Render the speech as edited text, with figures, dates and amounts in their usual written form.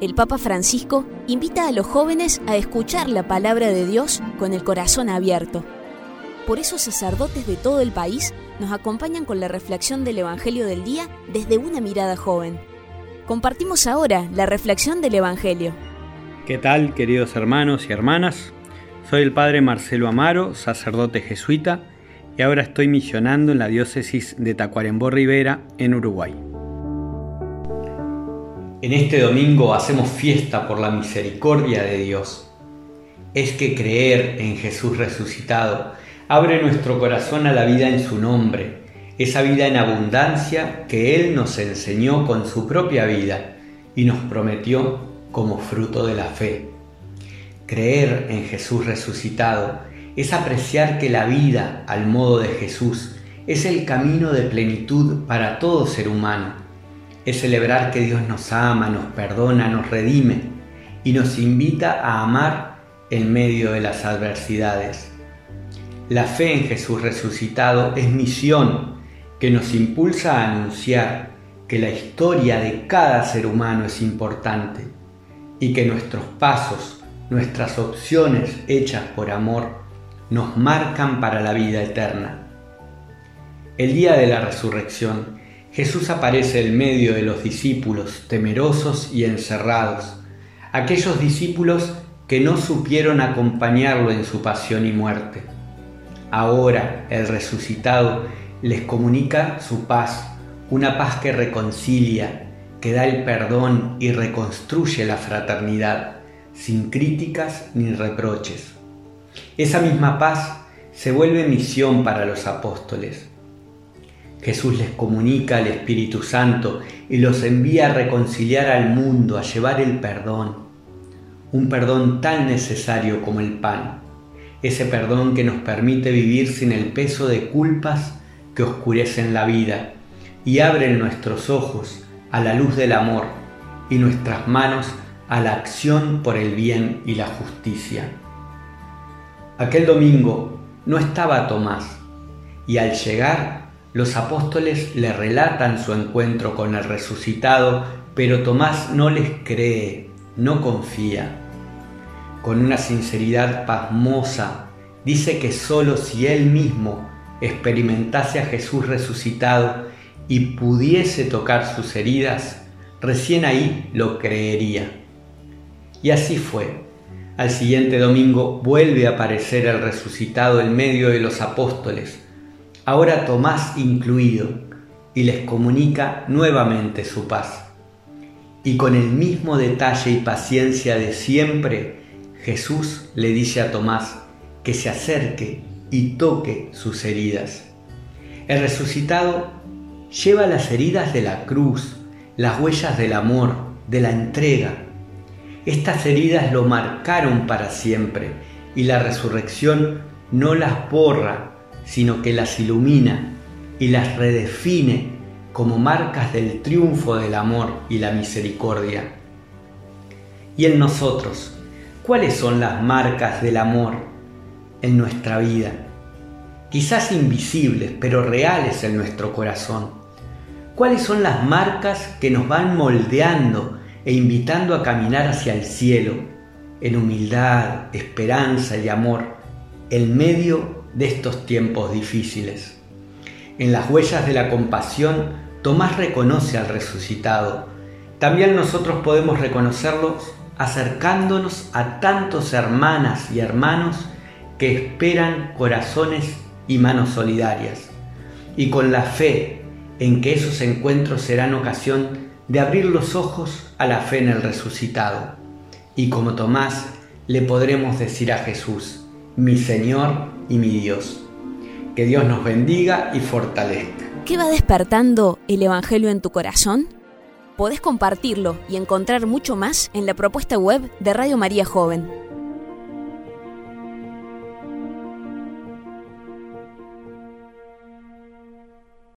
el Papa Francisco invita a los jóvenes a escuchar la palabra de Dios con el corazón abierto. Por eso sacerdotes de todo el país nos acompañan con la reflexión del Evangelio del día desde una mirada joven. Compartimos ahora la reflexión del Evangelio. ¿Qué tal, queridos hermanos y hermanas? Soy el Padre Marcelo Amaro, sacerdote jesuita, y ahora estoy misionando en la diócesis de Tacuarembó Rivera, en Uruguay. En este domingo hacemos fiesta por la misericordia de Dios. Es que creer en Jesús resucitado abre nuestro corazón a la vida en su nombre, esa vida en abundancia que Él nos enseñó con su propia vida y nos prometió como fruto de la fe. Creer en Jesús resucitado es apreciar que la vida al modo de Jesús es el camino de plenitud para todo ser humano. Es celebrar que Dios nos ama, nos perdona, nos redime y nos invita a amar en medio de las adversidades. La fe en Jesús resucitado es misión que nos impulsa a anunciar que la historia de cada ser humano es importante y que nuestros pasos, nuestras opciones hechas por amor, nos marcan para la vida eterna. El día de la resurrección, Jesús aparece en medio de los discípulos temerosos y encerrados, aquellos discípulos que no supieron acompañarlo en su pasión y muerte. Ahora el resucitado les comunica su paz, una paz que reconcilia, que da el perdón y reconstruye la fraternidad, sin críticas ni reproches. Esa misma paz se vuelve misión para los apóstoles. Jesús les comunica al Espíritu Santo y los envía a reconciliar al mundo, a llevar el perdón. Un perdón tan necesario como el pan. Ese perdón que nos permite vivir sin el peso de culpas que oscurecen la vida y abren nuestros ojos a la luz del amor y nuestras manos a la acción por el bien y la justicia. Aquel domingo no estaba Tomás y al llegar los apóstoles le relatan su encuentro con el resucitado, pero Tomás no les cree, no confía. Con una sinceridad pasmosa, dice que solo si él mismo experimentase a Jesús resucitado y pudiese tocar sus heridas, recién ahí lo creería. Y así fue. Al siguiente domingo vuelve a aparecer el resucitado en medio de los apóstoles, ahora Tomás incluido, y les comunica nuevamente su paz. Y con el mismo detalle y paciencia de siempre, Jesús le dice a Tomás que se acerque y toque sus heridas. El resucitado lleva las heridas de la cruz, las huellas del amor, de la entrega. Estas heridas lo marcaron para siempre y la resurrección no las borra, sino que las ilumina y las redefine como marcas del triunfo del amor y la misericordia. Y en nosotros, ¿cuáles son las marcas del amor en nuestra vida? Quizás invisibles, pero reales en nuestro corazón. ¿Cuáles son las marcas que nos van moldeando e invitando a caminar hacia el cielo, en humildad, esperanza y amor, en medio de estos tiempos difíciles? En las huellas de la compasión, Tomás reconoce al resucitado. También nosotros podemos reconocerlos acercándonos a tantos hermanas y hermanos que esperan corazones y manos solidarias, y con la fe en que esos encuentros serán ocasión de abrir los ojos a la fe en el resucitado. Y como Tomás, le podremos decir a Jesús, mi Señor y mi Dios. Que Dios nos bendiga y fortalezca. ¿Qué va despertando el Evangelio en tu corazón? Podés compartirlo y encontrar mucho más en la propuesta web de Radio María Joven.